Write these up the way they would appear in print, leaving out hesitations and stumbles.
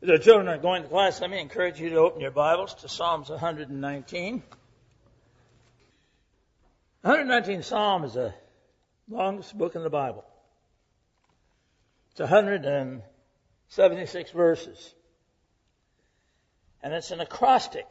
As our children are going to class, let me encourage you to open your Bibles to Psalms 119. 119th Psalm is the longest book in the Bible. It's 176 verses. And it's an acrostic.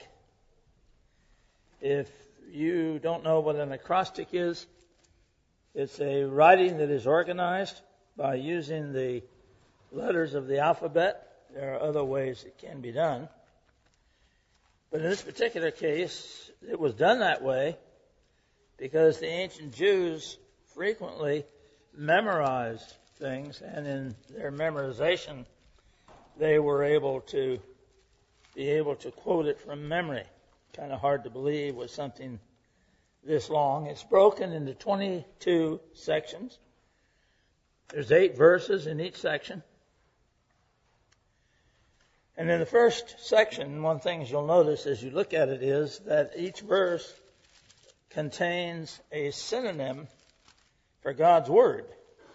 If you don't know what an acrostic is, it's a writing that is organized by using the letters of the alphabet. There are other ways it can be done. But in this particular case, it was done that way because the ancient Jews frequently memorized things, and in their memorization, they were able to quote it from memory. Kind of hard to believe with something this long. It's broken into 22 sections. There's 8 verses in each section. And in the first section, one thing you'll notice as you look at it is that each verse contains a synonym for God's Word.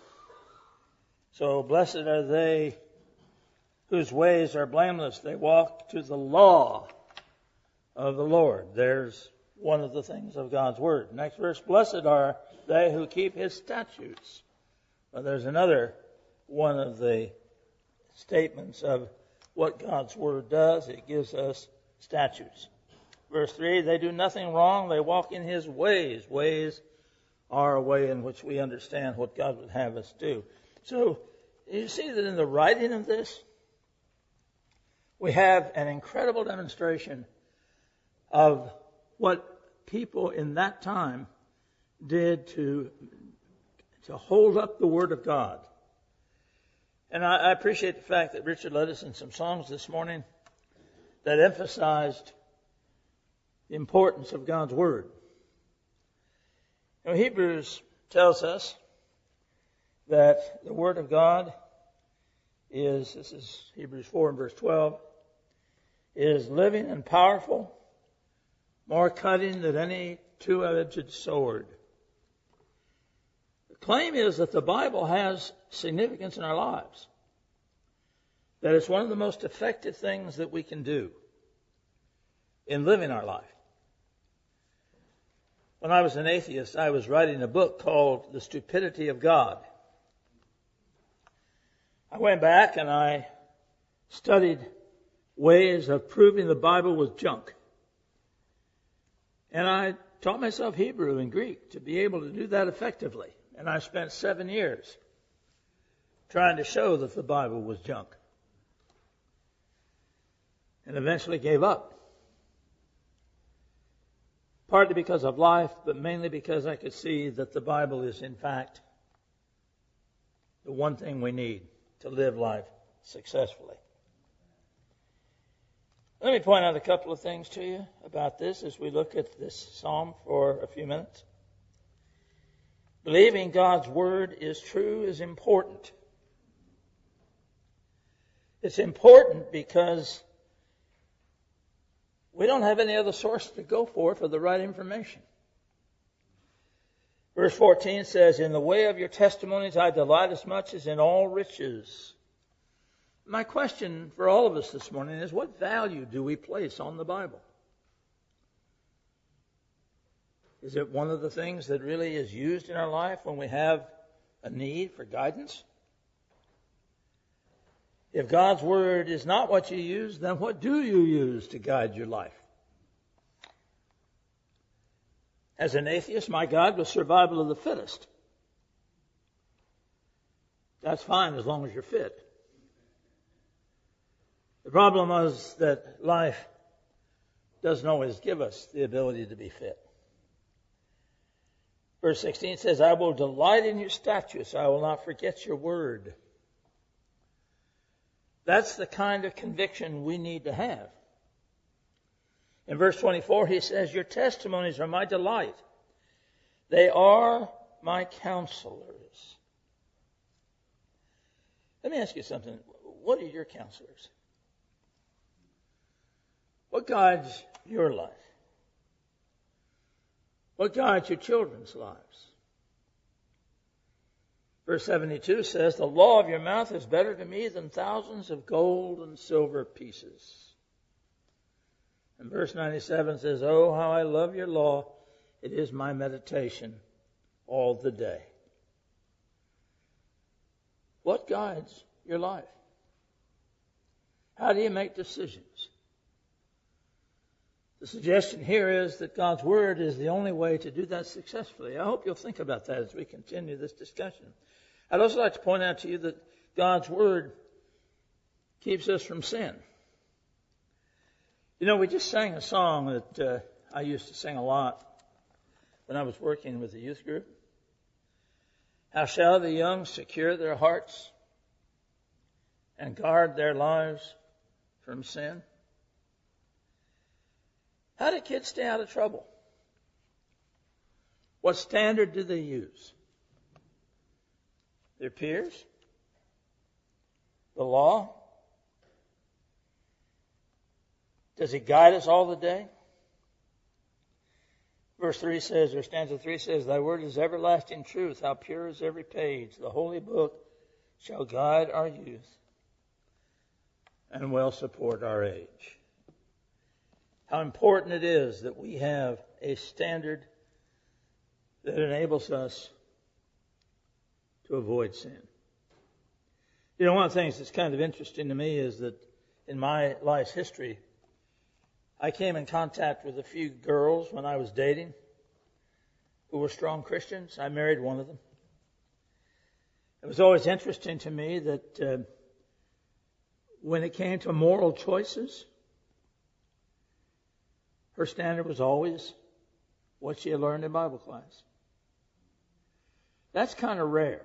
So, blessed are they whose ways are blameless. They walk to the law of the Lord. There's one of the things of God's Word. Next verse, blessed are they who keep His statutes. Well, there's another one of the statements of what God's Word does. It gives us statutes. Verse 3, they do nothing wrong. They walk in His ways. Ways are a way in which we understand what God would have us do. So, you see that in the writing of this, we have an incredible demonstration of what people in that time did to hold up the Word of God. And I appreciate the fact that Richard led us in some songs this morning that emphasized the importance of God's Word. Now, Hebrews tells us that the Word of God this is Hebrews 4 and verse 12, is living and powerful, more cutting than any two-edged sword. The claim is that the Bible has significance in our lives, that it's one of the most effective things that we can do in living our life. When I was an atheist, I was writing a book called The Stupidity of God. I went back and I studied ways of proving the Bible was junk. And I taught myself Hebrew and Greek to be able to do that effectively. And I spent 7 years trying to show that the Bible was junk. And eventually gave up. Partly because of life, but mainly because I could see that the Bible is, in fact, the one thing we need to live life successfully. Let me point out a couple of things to you about this as we look at this psalm for a few minutes. Believing God's Word is true is important. It's important because we don't have any other source to go for the right information. Verse 14 says, in the way of your testimonies I delight as much as in all riches. My question for all of us this morning is, what value do we place on the Bible? Is it one of the things that really is used in our life when we have a need for guidance? If God's Word is not what you use, then what do you use to guide your life? As an atheist, my God was survival of the fittest. That's fine as long as you're fit. The problem is that life doesn't always give us the ability to be fit. Verse 16 says, I will delight in your statutes. I will not forget your word. That's the kind of conviction we need to have. In verse 24, he says, your testimonies are my delight. They are my counselors. Let me ask you something. What are your counselors? What guides your life? What guides your children's lives? Verse 72 says, the law of your mouth is better to me than thousands of gold and silver pieces. And verse 97 says, oh, how I love your law. It is my meditation all the day. What guides your life? How do you make decisions? The suggestion here is that God's Word is the only way to do that successfully. I hope you'll think about that as we continue this discussion. I'd also like to point out to you that God's Word keeps us from sin. You know, we just sang a song that I used to sing a lot when I was working with the youth group. How shall the young secure their hearts and guard their lives from sin? How do kids stay out of trouble? What standard do they use? Their peers? The law? Does it guide us all the day? Verse 3 says, or stanza 3 says, thy word is everlasting truth. How pure is every page. The holy book shall guide our youth and will support our age. How important it is that we have a standard that enables us to avoid sin. You know, one of the things that's kind of interesting to me is that in my life's history, I came in contact with a few girls when I was dating who were strong Christians. I married one of them. It was always interesting to me that when it came to moral choices, her standard was always what she had learned in Bible class. That's kind of rare.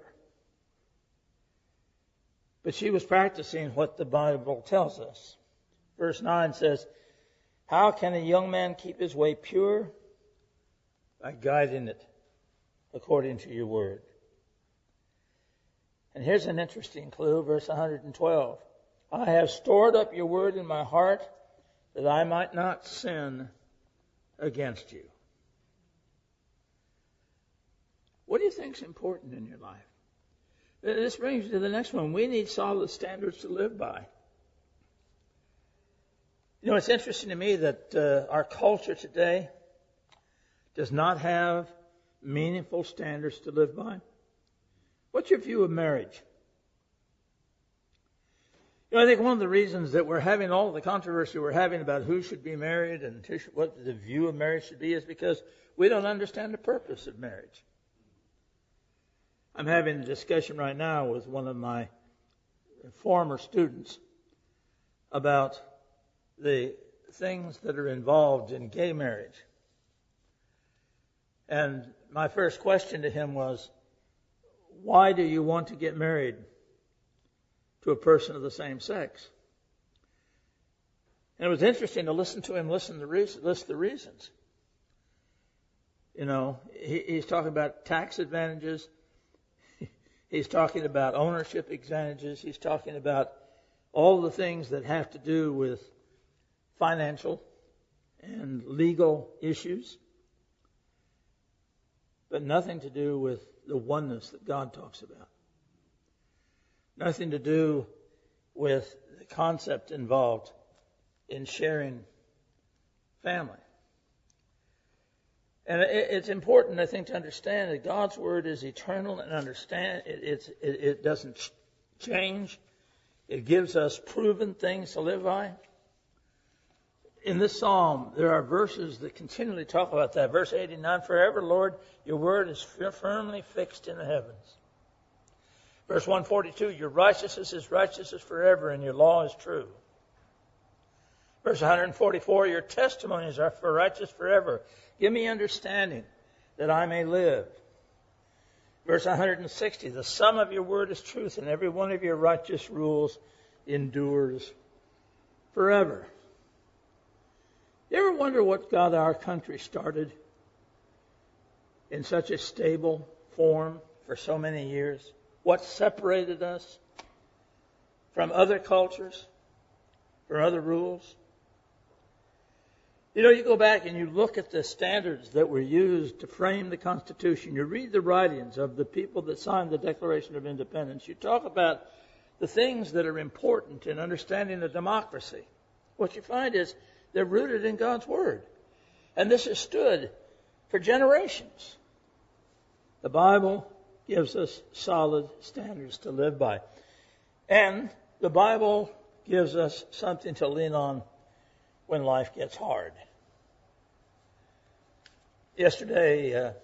But she was practicing what the Bible tells us. Verse 9 says, how can a young man keep his way pure? By guiding it according to your word. And here's an interesting clue, verse 112. I have stored up your word in my heart that I might not sin against you. What do you think is important in your life? This brings me to the next one. We need solid standards to live by. You know, it's interesting to me that our culture today does not have meaningful standards to live by. What's your view of marriage? You know, I think one of the reasons that we're having all the controversy we're having about who should be married and what the view of marriage should be is because we don't understand the purpose of marriage. I'm having a discussion right now with one of my former students about the things that are involved in gay marriage. And my first question to him was, why do you want to get married to a person of the same sex? And it was interesting to listen to him list the reasons. You know, he's talking about tax advantages. He's talking about ownership advantages. He's talking about all the things that have to do with financial and legal issues, but nothing to do with the oneness that God talks about. Nothing to do with the concept involved in sharing family. And it's important, I think, to understand that God's Word is eternal and understand it doesn't change. It gives us proven things to live by. In this psalm, there are verses that continually talk about that. Verse 89, forever, Lord, your word is firmly fixed in the heavens. Verse 142, your righteousness is forever, and your law is true. Verse 144, your testimonies are for righteous forever. Give me understanding that I may live. Verse 160, the sum of your word is truth, and every one of your righteous rules endures forever. You ever wonder what got our country started in such a stable form for so many years? What separated us from other cultures, from other rules? You know, you go back and you look at the standards that were used to frame the Constitution. You read the writings of the people that signed the Declaration of Independence. You talk about the things that are important in understanding a democracy. What you find is they're rooted in God's Word. And this has stood for generations. The Bible gives us solid standards to live by. And the Bible gives us something to lean on when life gets hard. Yesterday,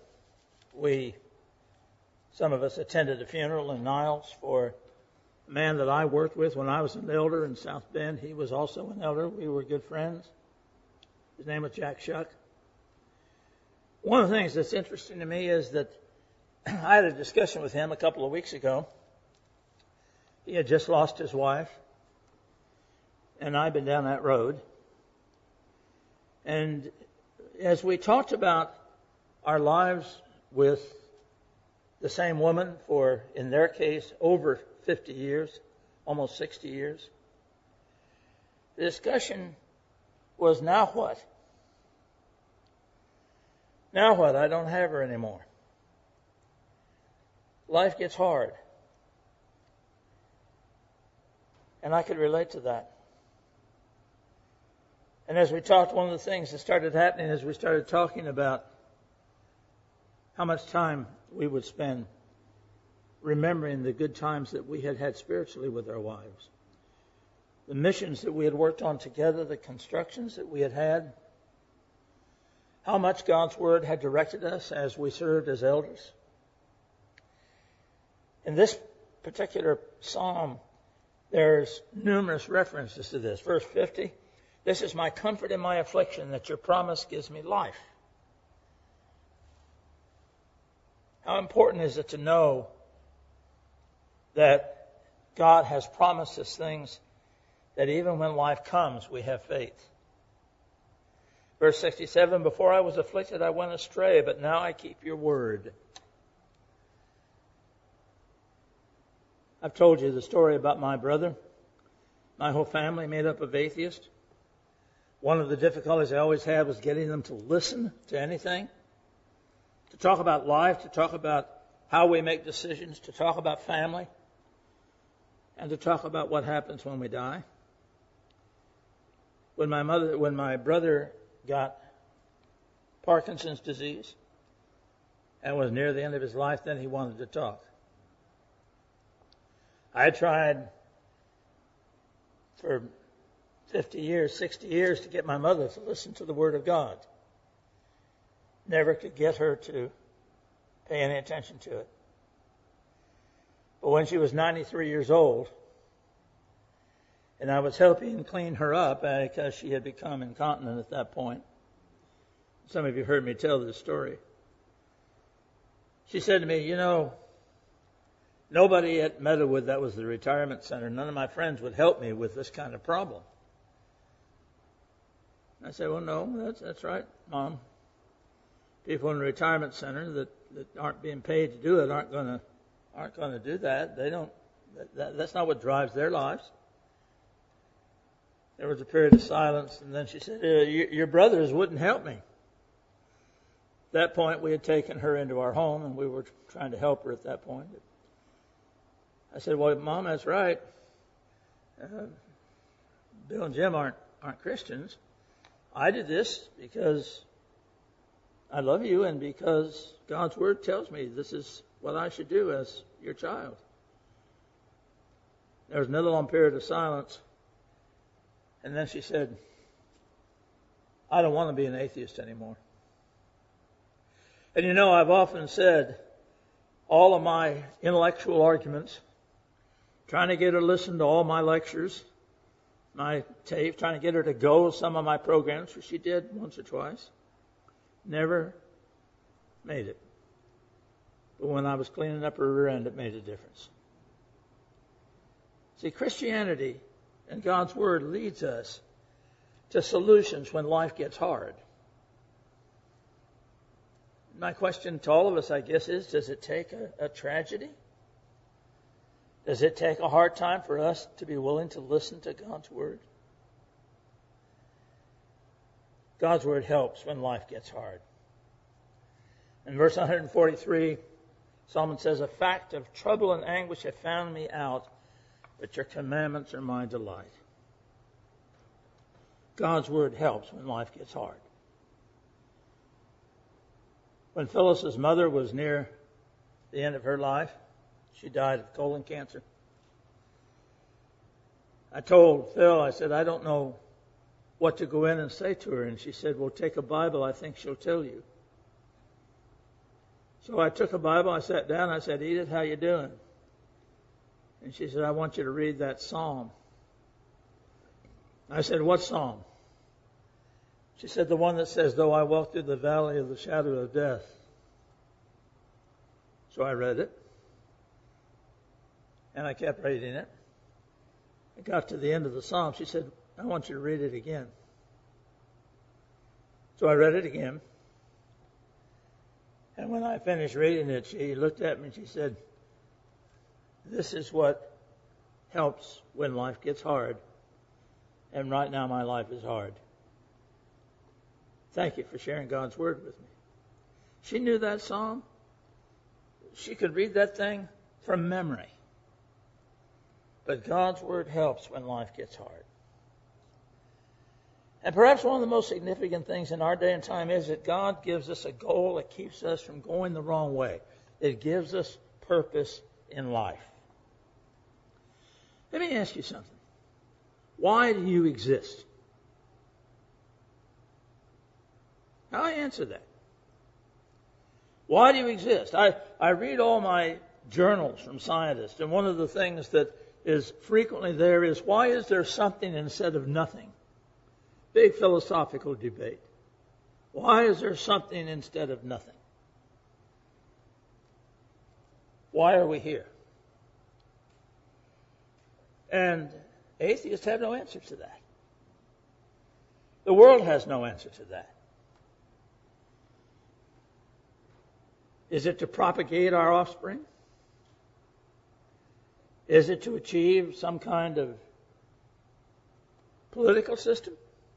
some of us attended a funeral in Niles for a man that I worked with when I was an elder in South Bend. He was also an elder. We were good friends. His name was Jack Shuck. One of the things that's interesting to me is that I had a discussion with him a couple of weeks ago. He had just lost his wife, and I'd been down that road. And as we talked about our lives with the same woman for, in their case, over 50 years, almost 60 years, the discussion was, now what? Now what? I don't have her anymore. Life gets hard. And I could relate to that. And as we talked, one of the things that started happening is we started talking about how much time we would spend remembering the good times that we had had spiritually with our wives, the missions that we had worked on together, the constructions that we had had, how much God's Word had directed us as we served as elders. In this particular psalm, there's numerous references to this. Verse 50, this is my comfort in my affliction, that your promise gives me life. How important is it to know that God has promised us things, that even when life comes, we have faith. Verse 67, before I was afflicted, I went astray, but now I keep your word. I've told you the story about my brother. My whole family made up of atheists. One of the difficulties I always had was getting them to listen to anything, to talk about life, to talk about how we make decisions, to talk about family, and to talk about what happens when we die. When my brother got Parkinson's disease and was near the end of his life, then he wanted to talk. I tried for 50 years, 60 years to get my mother to listen to the Word of God. Never could get her to pay any attention to it. But when she was 93 years old, and I was helping clean her up because she had become incontinent at that point. Some of you heard me tell this story. She said to me, you know, nobody at Meadowood, that was the retirement center, none of my friends would help me with this kind of problem. I said, well, no, that's right, Mom. People in the retirement center that aren't being paid to do it aren't going to do that. They don't. That's not what drives their lives. There was a period of silence, and then she said, your brothers wouldn't help me. At that point, we had taken her into our home, and we were trying to help her at that point. I said, well, Mom, that's right. Bill and Jim aren't Christians. I did this because I love you and because God's Word tells me this is what I should do as your child. There was another long period of silence. And then she said, I don't want to be an atheist anymore. And you know, I've often said all of my intellectual arguments, trying to get her to listen to all my lectures, my tape, trying to get her to go to some of my programs, which she did once or twice, never made it. But when I was cleaning up her rear end, it made a difference. See, Christianity and God's Word leads us to solutions when life gets hard. My question to all of us, I guess, is, does it take a tragedy? Does it take a hard time for us to be willing to listen to God's Word? God's Word helps when life gets hard. In verse 143, Solomon says, "A fact of trouble and anguish have found me out, but your commandments are my delight." God's Word helps when life gets hard. When Phyllis's mother was near the end of her life, she died of colon cancer. I told Phil, I said, I don't know what to go in and say to her. And she said, well, take a Bible. I think she'll tell you. So I took a Bible. I sat down. I said, Edith, how you doing? And she said, I want you to read that psalm. I said, what psalm? She said, the one that says, though I walk through the valley of the shadow of death. So I read it. And I kept reading it. I got to the end of the psalm. She said, I want you to read it again. So I read it again. And when I finished reading it, she looked at me and she said, this is what helps when life gets hard. And right now my life is hard. Thank you for sharing God's Word with me. She knew that psalm. She could read that thing from memory. But God's Word helps when life gets hard. And perhaps one of the most significant things in our day and time is that God gives us a goal that keeps us from going the wrong way. It gives us purpose in life. Let me ask you something. Why do you exist? How do I answer that? Why do you exist? I read all my journals from scientists, and one of the things that is frequently there is, why is there something instead of nothing? Big philosophical debate. Why is there something instead of nothing? Why are we here? And atheists have no answer to that. The world has no answer to that. Is it to propagate our offspring? Is it to achieve some kind of political system?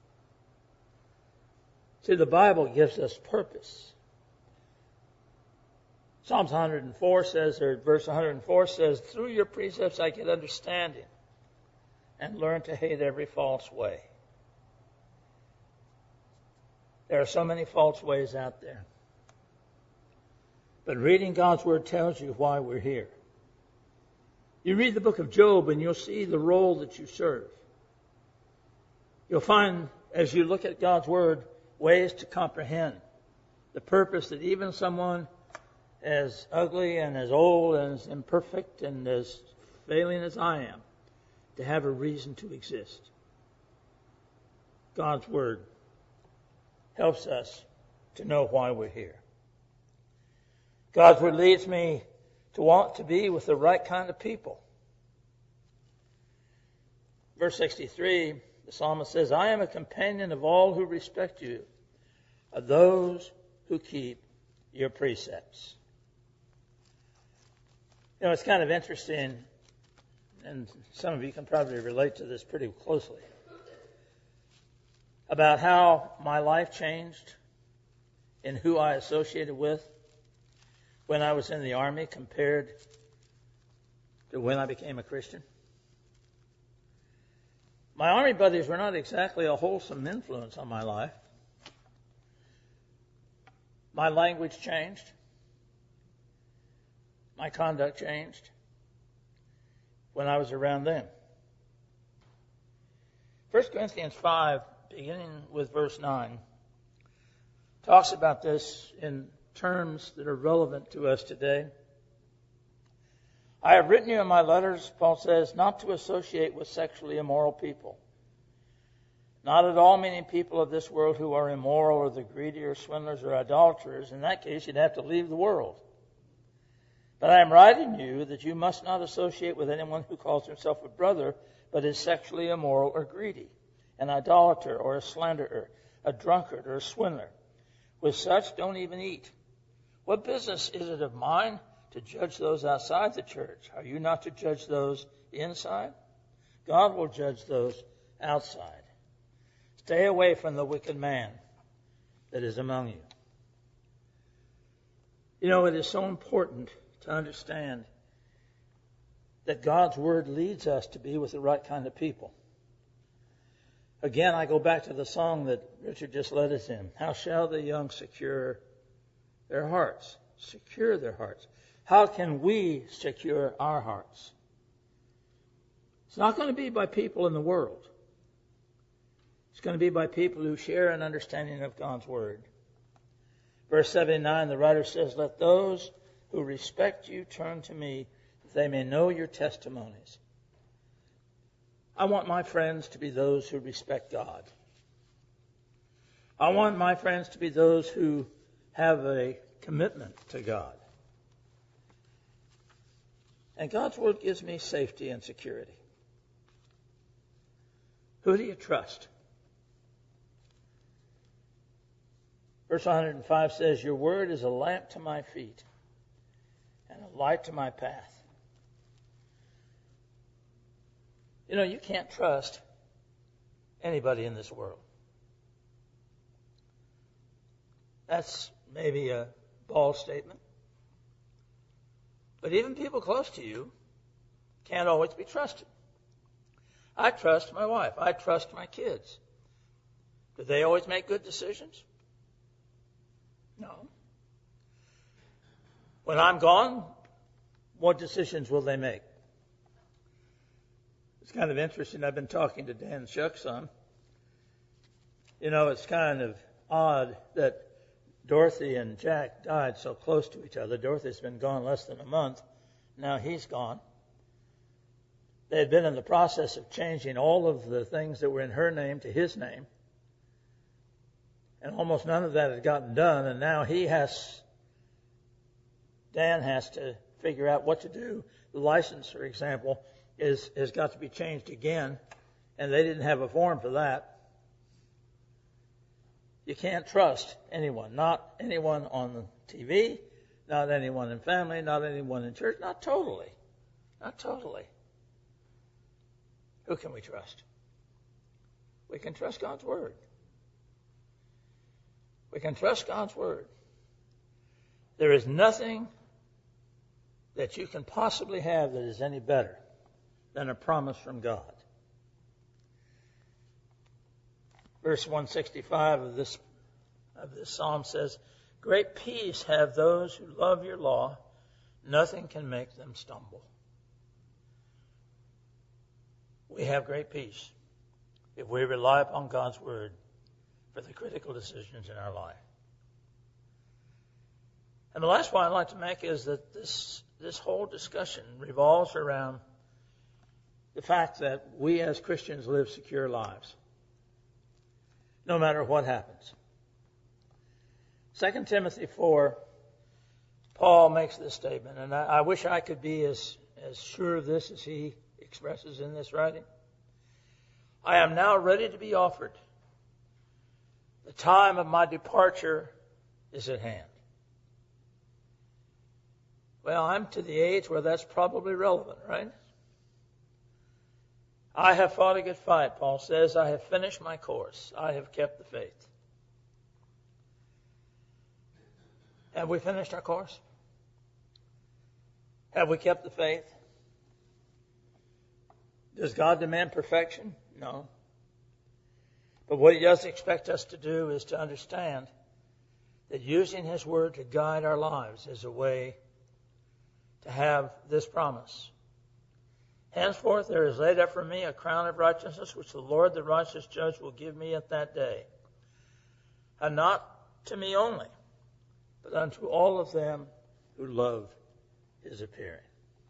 See, the Bible gives us purpose. Psalms 104 says, or verse 104 says, through your precepts I get understanding and learn to hate every false way. There are so many false ways out there. But reading God's Word tells you why we're here. You read the book of Job and you'll see the role that you serve. You'll find, as you look at God's Word, ways to comprehend the purpose that even someone as ugly and as old and as imperfect and as failing as I am, to have a reason to exist. God's Word helps us to know why we're here. God's Word leads me to want to be with the right kind of people. Verse 63, the psalmist says, I am a companion of all who respect you, of those who keep your precepts. You know, it's kind of interesting, and some of you can probably relate to this pretty closely, about how my life changed and who I associated with when I was in the Army compared to when I became a Christian. My Army buddies were not exactly a wholesome influence on my life. My language changed. My conduct changed when I was around them. 1 Corinthians 5, beginning with verse 9, talks about this in terms that are relevant to us today. I have written you in my letters, Paul says, not to associate with sexually immoral people. Not at all meaning people of this world who are immoral or the greedy or swindlers or idolaters. In that case, you'd have to leave the world. But I am writing you that you must not associate with anyone who calls himself a brother, but is sexually immoral or greedy, an idolater or a slanderer, a drunkard or a swindler. With such, don't even eat. What business is it of mine to judge those outside the church? Are you not to judge those inside? God will judge those outside. Stay away from the wicked man. that is among you. You know, it is so important to understand that God's Word leads us to be with the right kind of people. Again, I go back to the song that Richard just led us in. How shall the young secure their hearts? Secure their hearts. How can we secure our hearts? It's not going to be by people in the world. It's going to be by people who share an understanding of God's Word. Verse 79, the writer says, let those who respect you turn to me, that they may know your testimonies. I want my friends to be those who respect God. I want my friends to be those who have a commitment to God. And God's Word gives me safety and security. Who do you trust? Verse 105 says, your word is a lamp to my feet and a light to my path. You know, you can't trust anybody in this world. That's maybe a bold statement. But even people close to you can't always be trusted. I trust my wife. I trust my kids. Do they always make good decisions? No. When I'm gone, what decisions will they make? It's kind of interesting. I've been talking to Dan Shuck's son. You know, it's kind of odd that Dorothy and Jack died so close to each other. Dorothy's been gone less than a month. Now he's gone. They had been in the process of changing all of the things that were in her name to his name. And almost none of that had gotten done. And now Dan has to figure out what to do. The license, for example, has got to be changed again. And they didn't have a form for that. You can't trust anyone. Not anyone on the TV, not anyone in family, not anyone in church. Not totally. Not totally. Who can we trust? We can trust God's Word. We can trust God's Word. There is nothing that you can possibly have that is any better than a promise from God. Verse 165 of this psalm says, great peace have those who love your law. Nothing can make them stumble. We have great peace if we rely upon God's Word for the critical decisions in our life. And the last point I'd like to make is that this whole discussion revolves around the fact that we as Christians live secure lives, no matter what happens. 2 Timothy 4, Paul makes this statement, and I wish I could be as sure of this as he expresses in this writing. I am now ready to be offered. The time of my departure is at hand. Well, I'm to the age where that's probably relevant, right? I have fought a good fight, Paul says. I have finished my course. I have kept the faith. Have we finished our course? Have we kept the faith? Does God demand perfection? No. But what He does expect us to do is to understand that using His Word to guide our lives is a way to have this promise. Henceforth there is laid up for me a crown of righteousness, which the Lord, the righteous judge, will give me at that day. And not to me only, but unto all of them who love His appearing.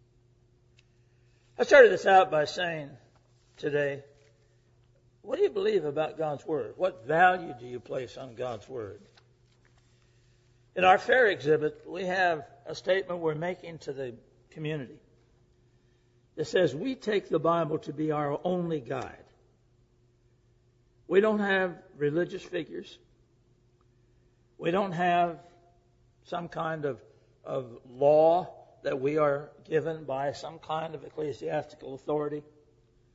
I started this out by saying today, what do you believe about God's Word? What value do you place on God's Word? In our fair exhibit, we have a statement we're making to the community. It says, we take the Bible to be our only guide. We don't have religious figures. We don't have some kind of law that we are given by some kind of ecclesiastical authority.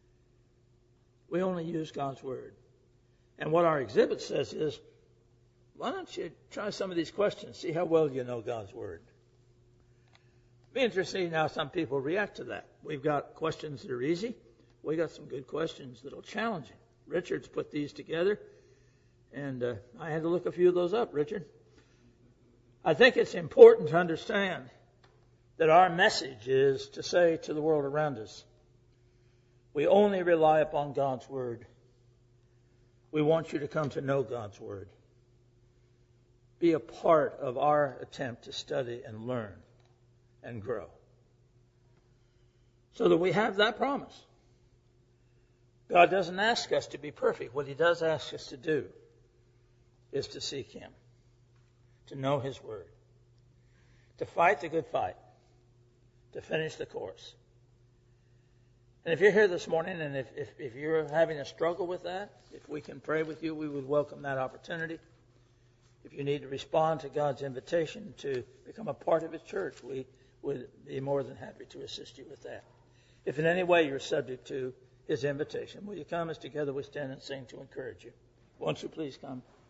We only use God's Word. And what our exhibit says is, why don't you try some of these questions, see how well you know God's Word. Be interesting to see how some people react to that. We've got questions that are easy. We've got some good questions that will challenge you. Richard's put these together, and I had to look a few of those up, Richard. I think it's important to understand that our message is to say to the world around us, we only rely upon God's Word. We want you to come to know God's Word. Be a part of our attempt to study and learn and grow. So that we have that promise. God doesn't ask us to be perfect. What He does ask us to do is to seek Him, to know His Word, to fight the good fight, to finish the course. And if you're here this morning and if you're having a struggle with that, if we can pray with you, we would welcome that opportunity. If you need to respond to God's invitation to become a part of His church, we would be more than happy to assist you with that. If in any way you're subject to His invitation, will you come as together we stand and sing to encourage you? Won't you please come?